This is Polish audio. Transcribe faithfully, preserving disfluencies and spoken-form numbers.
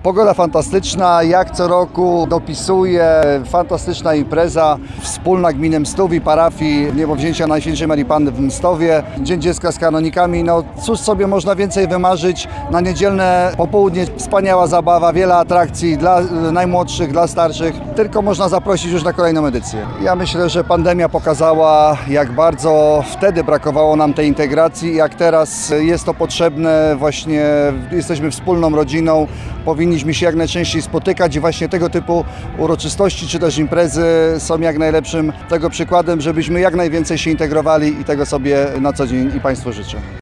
Pogoda fantastyczna, jak co roku dopisuje, fantastyczna impreza wspólna gminy Mstów i parafii Niebowzięcia Najświętszej Marii Panny w Mstowie. Dzień Dziecka z kanonikami, no cóż sobie można więcej wymarzyć na niedzielne popołudnie. Wspaniała zabawa, wiele atrakcji dla najmłodszych, dla starszych. Tylko można zaprosić już na kolejną edycję. Ja myślę, że pandemia pokazała, jak bardzo wtedy brakowało nam tej integracji, jak teraz jest to potrzebne. Właśnie jesteśmy wspólną rodziną, powinniśmy się jak najczęściej spotykać i właśnie tego typu uroczystości czy też imprezy są jak najlepszym tego przykładem, żebyśmy jak najwięcej się integrowali i tego sobie na co dzień i Państwu życzę.